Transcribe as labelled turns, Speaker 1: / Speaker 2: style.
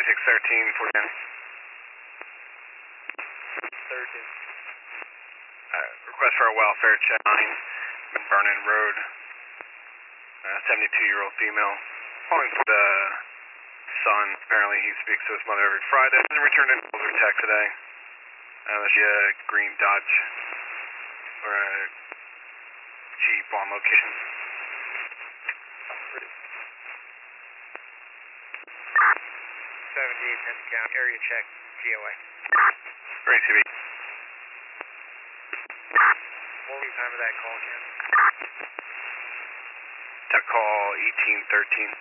Speaker 1: 2613, 49.
Speaker 2: 13.
Speaker 1: Request for a welfare check, 9, Vernon Road. 72-year-old female. Calling for the son. Apparently he speaks to his mother every Friday. Hasn't returned an older text today. She a green Dodge or a Jeep on location.
Speaker 2: 78 10 count, area check, GOA.
Speaker 1: Great, CB.
Speaker 2: What was the time of that call, Ken?
Speaker 1: That call 1813.